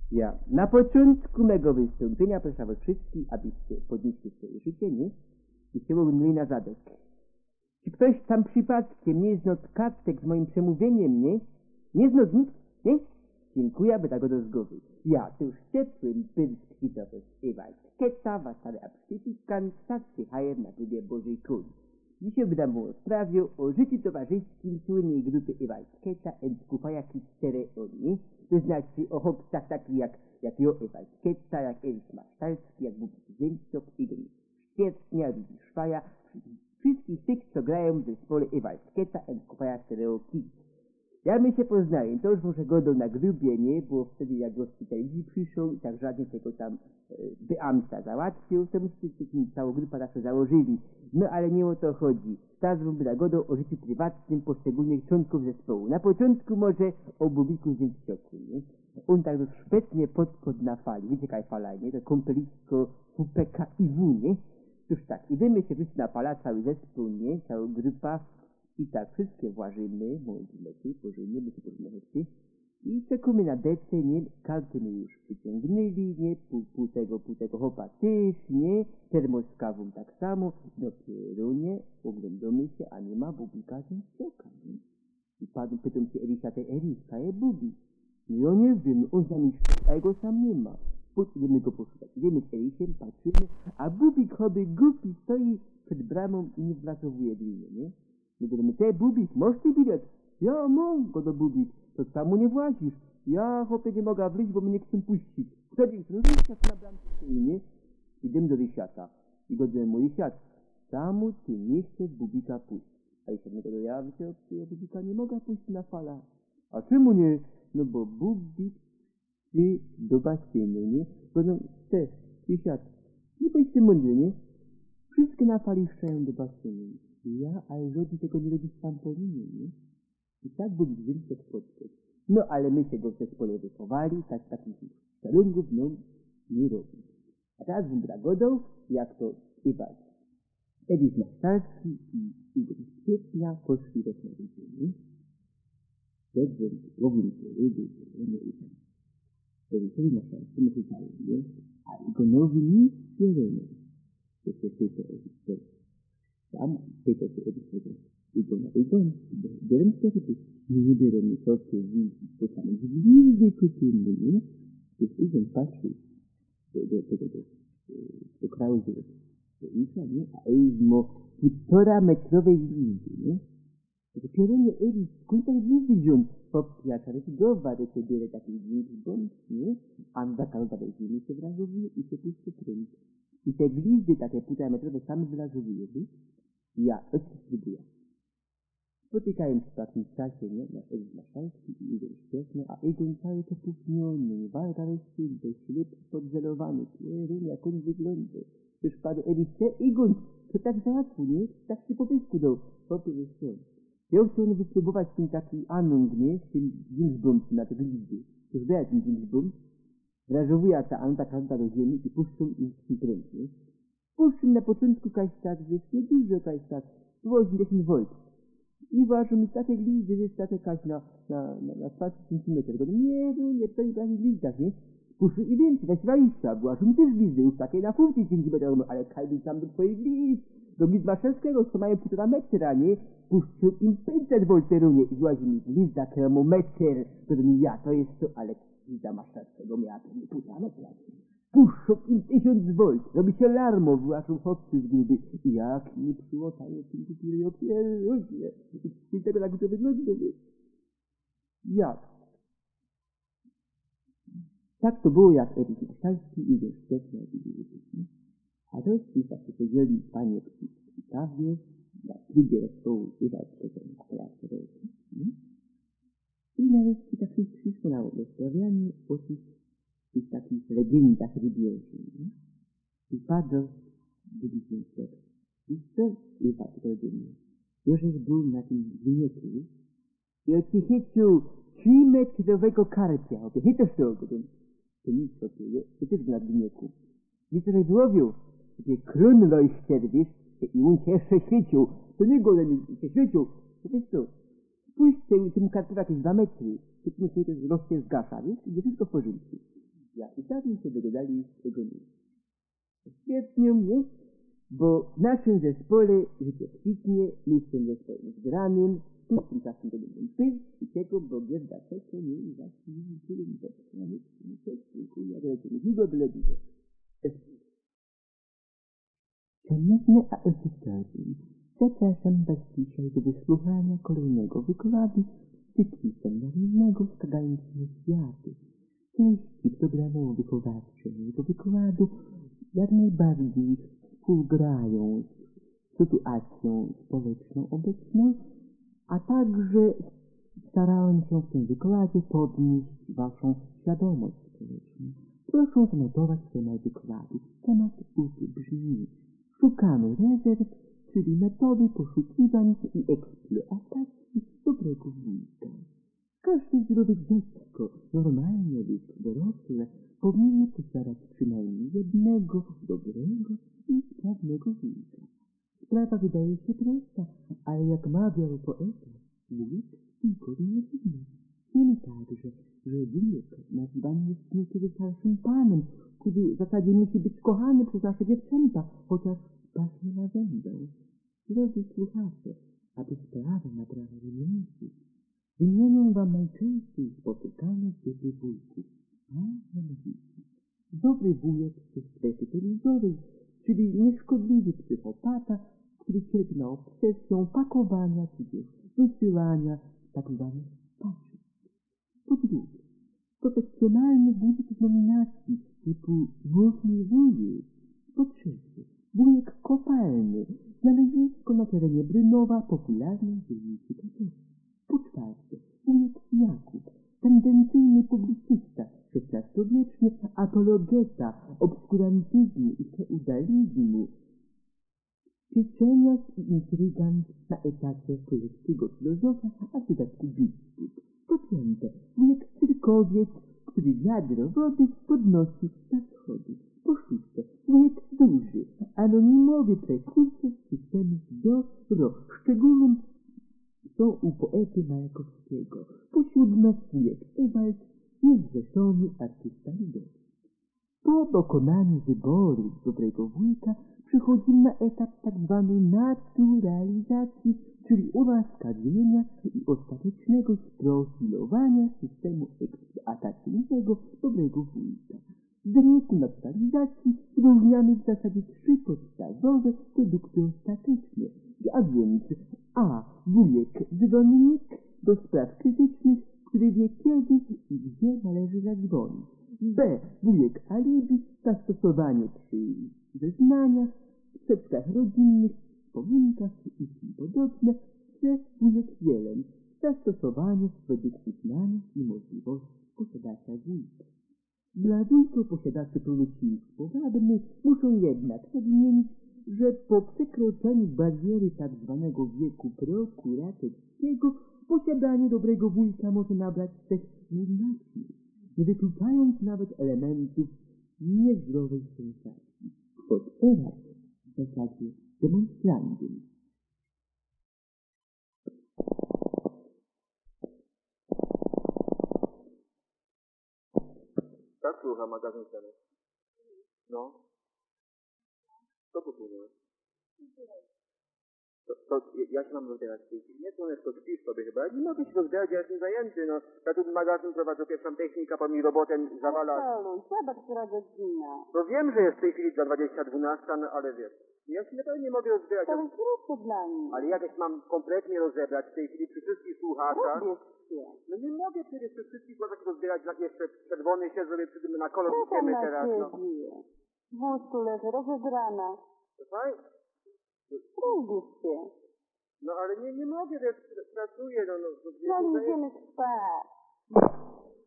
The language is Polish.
Ja na początku mego wystąpienia proszę was wszystkich, abyście podnieśli swoje życie, nie? I się mieli na zadek. Czy ktoś tam przypadkiem nie znał kartek z moim przemówieniem, nie? Nie znał nikt, nie? Dziękuję, aby tak do zgody. Ja tu już ciepłym pyrskitowość Ewaldkieta, wasale absztyfikant, przyjechałem na klubie Bożej Kuli. Dzisiaj wydam mu o sprawie o życiu towarzyskim słynnej grupy Ewaldkieta and Kufaja Kistereoni, to znaczy o chłopcach takich jak Jo Ewaldkieta, jak Elis Masztalski, jak Bubik Ziemczok, Igor Świetnia, Ludzi Szwaja, wszystkich tych, co grają w zespole Ewaldkieta and Kufaja Kistereoni. Ja my się poznaję, to już może godą na grubie, nie? Bo wtedy jak hospitalizm przyszł i tak żadnie tego tam beamta załatwił, to myście całą grupę zawsze założyli. No ale nie o to chodzi. Teraz bym na godą o życiu prywatnym poszczególnych członków zespołu. Na początku może o Bubiku Ziemcioku, nie? On tak dość szpetnie podkład na fali. Wiecie jaka fala, nie? To kąpelisko WPKiW, nie? Cóż tak, idziemy się wszyscy na fala, cały zespół, nie? Cała grupa. I tak wszystkie włażymy, mądrzleki, pożyjmy, by się poznawcy. I czekamy na dece, nie? Karty my już przyciągnęli, nie? Pół tego chopa też, nie? Termos z kawą tak samo. Dopiero, nie? Oglądamy się, a nie ma Bubika Ziemcioka, nie? I pan pytam się Elisa, te Eliska je Bubik. No ja nie wiem, on z nami śpiewa, a jego sam nie ma. Idziemy go poszukać. Idziemy z Elisiem, patrzymy, a Bubik choby głupi stoi przed bramą i nie wlazowuje drzwi, nie? My mówimy, te Bubik, masz ty bilet? Ja mam go do Bubik, to samo nie włazisz. Ja chłopie nie mogę wleźć, bo mnie nie chcą puścić. Wtedy Rysiat na bramce stoi, nie? Idziemy do Rysiata. I go do mój Rysiat, czemu ty nie chcesz Bubika puścić? A Rysiat mnie go do ja Bubika nie mogę puścić na fala. A czemu nie? No bo Bubik ty do basenu, nie? Bo no, te, Rysiat, nie bądźcie mądry, nie? Wszystkie na fali szczają do basenu. Ja, ale żaden tego nie robi w trampolinie, nie? I tak był Ziemczok podkład. No, ale my się go w zespole wychowali, takich szalungów, no, nie robi. A teraz bym dragodą, jak to Iwan Elis Masztalski i Igor Świetnia poszli do Smarydziny. Dobrze, robił to ryby, nie Iwan. Elisowi Masztalskiemu czytałem, nie? A Igorowi nic nie robią. To się tylko Elis. Tam tego się odbywa. Igon, bieram się nie bieram to, co widzi, to samo gwizdy kupiony, nie? Więc Igon patrzy do kraju do Isa, nie? A Eizmo 1,5 metrowej gwizdy, nie? Dopiero nie Elis, skąd te gwizdy wziął? Popijaka, gowa do ciebie takich gwizd bądź, nie? Anda kalba do ziemi się wrazowuje i się puszczy kręci. I te gwizdy takie 1,5 metrowe same wylazowuje, wiesz? Ja, spróbuję. Spotykałem się w takim czasie, nie? Na Elis Masztalski i Igor Świetny, a Egon cały popłuchniony, walka rozcięty, ślep podzelowany, pierun, jak on wygląda. Przecież padł Elis, Egon, to tak załatwu, nie? Tak się po pysku dał. Powiedz co. Ja chciałem wypróbować ten taki anung, nie? Z tym Ginsbum na te glizdy. To zdaje ten Ginsbum. Wrażowuje ta anta kanta do ziemi i puszczą im kręć, nie? Puszczą na początku kajstak, wiesz, nie dużo kajstak, 80 V. I ważą mi takie glizdy, że jest takie kaś na 20 cm. Nie, to i takie glizdach, nie? Puszczą i więcej, weź 20, ważą mi też glizdy, już takie na 50 cm, ale kaj tam do twoich glizd. Do glizd Masztalskiego, co mają 1,5 metra, nie? Puszczą im 500 V terunie i łazi mi glizda termometr, który mi ja, to jest to, ale glizda Masztalskiego miała pewnie 1,5 metra. Puszczą im 1000 V, robi się larmo, wyłaszą chłopcy z gruby. I jak nie przyłotają tym kupirują pierogie. I tego tak to wygląda, wiesz? Jak? Tak to było jak Elis Masztalski i Igor Świetny i Igor. A to jest tak, że jeżeli panie przy kawie, na klubie zespołu Ewaldkieta na Placu Rejki. I nareszcie tak wszystko na rozprawianie o tych takich legendach rybiowych. I padł Bubik Ziemczok. I co jest tak rodziny? Jożek był na tym wynieku i odchycił 3-metrowego karpia. Opiechitasz to ogodą. To nic sobie, to też był na wynieku. I co złowił? Gdzie krun lojścier, wiesz? I on się jeszcze świecił. To nie go się świecił. To wiesz co? Spójrz tym karpiowi jakieś 2 metry. Ty sobie to rośnie zgasza, wiesz? I wszystko w porządku. ja i dawniej się dogadali z tego miejsca. Świetnie mnie, bo w naszym zespole życie kwitnie, jestem zespołem zgranym, tym czasem to będą pył i tego, bo bieda tego nie zacznie tyle zatrzymać, jak leci długo, byle długo. Szanowne audytorium, zapraszam Was dzisiaj do wysłuchania kolejnego wykładu z cyklu seminarnego Skazaniczne Światy. Treści programowo-wychowawcze mojego wykładu jak najbardziej współgrają z sytuacją społeczną obecną, a także starałem się w tym wykładzie podnieść Waszą świadomość społeczną. Proszę zanotować temat wykładu. Temat brzmi: szukamy rezerw, czyli metody poszukiwań i eksploatacji dobrego wujka. Każde zdrowe dziecko, normalne lub dorosłe, powinno posiadać przynajmniej jednego dobrego i sprawnego wujka. Sprawa wydaje się prosta, ale jak mawiał poeta, wujek tylko nie winny. Wiemy także, że wujek nazywany jest niekiedy starszym panem, który w zasadzie musi być kochany przez nasze dziewczęta, chociaż pachnie lawendą. Drodzy słuchacze, aby sprawa nabrała wymienki, wymienię Wam najczęściej spotykane typy wujków, a mianowicie dobry wujek ze strefy telewizowej, czyli nieszkodliwy psychopata, który cierpi na obsesję pakowania czy też wysyłania tzw. paczek. Po drugie, profesjonalny wujek z nominacji typu Mocny wujek. Po trzecie, wujek kopalny, znalezisko na terenie Brynowa, popularnej dzielnicy Katowicz. Po czwarte, wujek Jakub, tendencyjny publicysta, XVI-wieczny apologeta obskurantyzmu i feudalizmu, pieczeniarz i intrygant na etacie królewskiego filozofa, a w dodatku biskup. Po piąte, wujek cyrkowiec, który wiadro wody podnosi na schody. Po szóste, wujek duży, anonimowy prekursor systemu DORO, szczególnym są u poety Majakowskiego. Po siódme, wujek Ewald, niezrzeszony artysta ludowy. Po dokonaniu wyboru dobrego wujka przychodzimy na etap tzw. naturalizacji, czyli ułaskawienia i ostatecznego sprofilowania systemu eksploatacyjnego dobrego wujka. W wyniku naturalizacji wyróżniamy w zasadzie trzy podstawowe produkty ostateczne, a więc a. wujek dzwonnik do spraw krytycznych, który wie kiedy i gdzie należy zadzwonić. B. wujek alibi, zastosowanie przy zeznaniach, sprzeczkach rodzinnych, wspominkach i tym podobne. C. wujek jeleń, zastosowanie według uznania i możliwości posiadacza wujka. Dla wujka posiadaczy pełnoci powabny muszą jednak nadmienić, że po przekroczeniu bariery tzw. wieku prokuratorskiego posiadanie dobrego wujka może nabrać cech nieznacznych, nie wykluczając nawet elementów niezdrowej sensacji. Od teraz w zasadzie demonstrandum. Tak, słucham, magazyn ceny. No. Co popłynąłeś? To ja się mam rozbierać w tej chwili. Nie, słoneczko, śpisz sobie chyba. Ja nie mogę się rozbierać, ja jestem zajęty, no. Ja tu magazyn prowadzę, pierwszą technika, po mi robotę zawala. Halo, zobacz, która godzina. No wiem, że jest w tej chwili za 20:12, no ale wiesz. Ja się naprawdę nie mogę rozbierać. To jest krótko dla mnie. Ale jak mam kompletnie rozebrać w tej chwili przy wszystkich słuchaczach. Robię się. No nie mogę przecież przy wszystkich słuchaczach rozbierać, jak jeszcze czerwony się zrobię na kolor Czekam idziemy na teraz, no. ciebie. W wózku leży, rozebrana. To fajnie. Lubię się. No ale nie mogę, wiesz, pracuję, no. No idziemy spać.